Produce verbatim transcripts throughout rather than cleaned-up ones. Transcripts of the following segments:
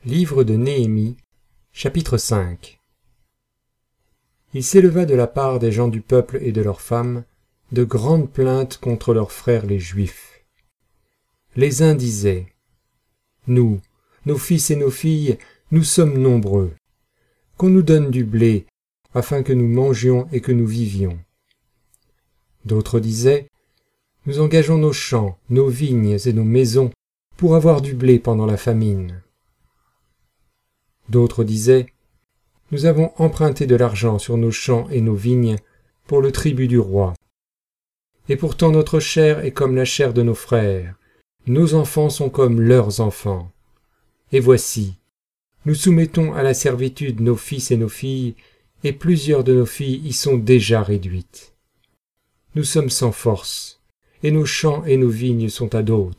Livre de Néhémie, chapitre cinq. Il s'éleva de la part des gens du peuple et de leurs femmes de grandes plaintes contre leurs frères les Juifs. Les uns disaient « Nous, nos fils et nos filles, nous sommes nombreux. Qu'on nous donne du blé, afin que nous mangions et que nous vivions. » D'autres disaient « Nous engageons nos champs, nos vignes et nos maisons pour avoir du blé pendant la famine. » D'autres disaient « Nous avons emprunté de l'argent sur nos champs et nos vignes pour le tribut du roi. Et pourtant notre chair est comme la chair de nos frères, nos enfants sont comme leurs enfants. Et voici, nous soumettons à la servitude nos fils et nos filles, et plusieurs de nos filles y sont déjà réduites. Nous sommes sans force, et nos champs et nos vignes sont à d'autres. »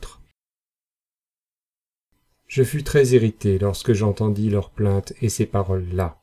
Je fus très irrité lorsque j'entendis leurs plaintes et ces paroles-là.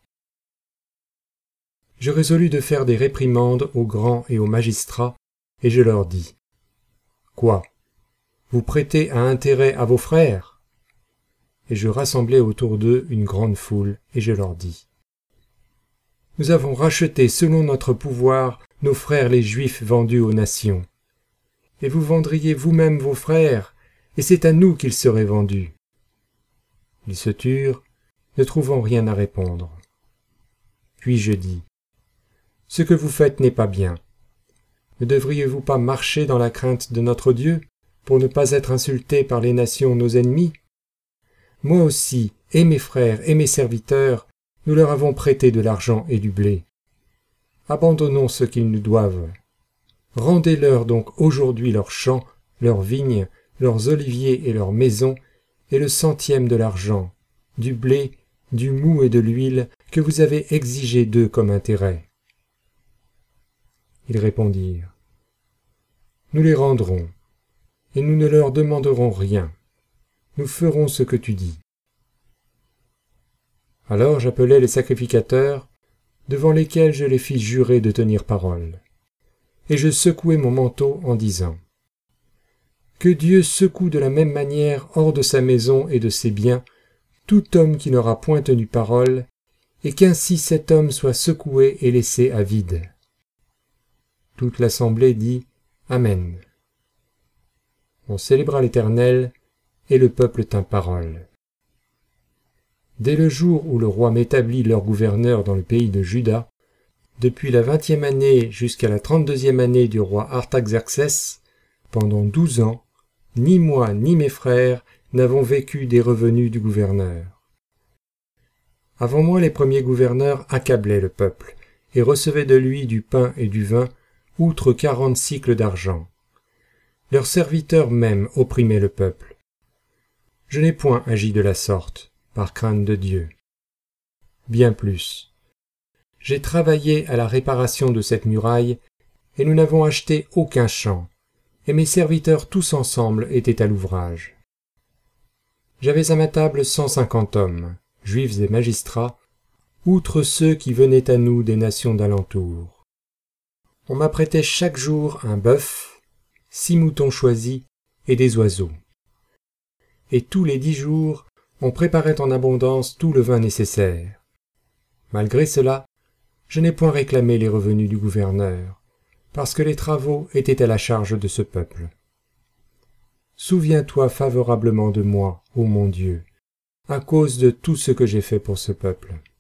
Je résolus de faire des réprimandes aux grands et aux magistrats, et je leur dis « Quoi ? Vous prêtez un intérêt à vos frères ?» Et je rassemblai autour d'eux une grande foule, et je leur dis « Nous avons racheté selon notre pouvoir nos frères les Juifs vendus aux nations. Et vous vendriez vous-même vos frères, et c'est à nous qu'ils seraient vendus. » Ils se turent, ne trouvant rien à répondre. Puis je dis « Ce que vous faites n'est pas bien. Ne devriez-vous pas marcher dans la crainte de notre Dieu, pour ne pas être insultés par les nations nos ennemis? Moi aussi, et mes frères et mes serviteurs, nous leur avons prêté de l'argent et du blé. Abandonnons ce qu'ils nous doivent. Rendez-leur donc aujourd'hui leurs champs, leurs vignes, leurs oliviers et leurs maisons, et le centième de l'argent, du blé, du mou et de l'huile que vous avez exigé d'eux comme intérêt. » Ils répondirent « Nous les rendrons, et nous ne leur demanderons rien. Nous ferons ce que tu dis. » Alors j'appelai les sacrificateurs, devant lesquels je les fis jurer de tenir parole. Et je secouai mon manteau en disant « Que Dieu secoue de la même manière hors de sa maison et de ses biens tout homme qui n'aura point tenu parole, et qu'ainsi cet homme soit secoué et laissé à vide. » Toute l'assemblée dit « Amen ». On célébra l'Éternel, et le peuple tint parole. Dès le jour où le roi m'établit leur gouverneur dans le pays de Juda, depuis la vingtième année jusqu'à la trente-deuxième année du roi Artaxerxès, pendant douze ans, ni moi ni mes frères n'avons vécu des revenus du gouverneur. Avant moi les premiers gouverneurs accablaient le peuple, et recevaient de lui du pain et du vin, outre quarante sicles d'argent. Leurs serviteurs même opprimaient le peuple. Je n'ai point agi de la sorte, par crainte de Dieu. Bien plus. J'ai travaillé à la réparation de cette muraille, et nous n'avons acheté aucun champ, et mes serviteurs tous ensemble étaient à l'ouvrage. J'avais à ma table cent cinquante hommes, juifs et magistrats, outre ceux qui venaient à nous des nations d'alentour. On m'apprêtait chaque jour un bœuf, six moutons choisis et des oiseaux. Et tous les dix jours, on préparait en abondance tout le vin nécessaire. Malgré cela, je n'ai point réclamé les revenus du gouverneur, parce que les travaux étaient à la charge de ce peuple. Souviens-toi favorablement de moi, ô mon Dieu, à cause de tout ce que j'ai fait pour ce peuple.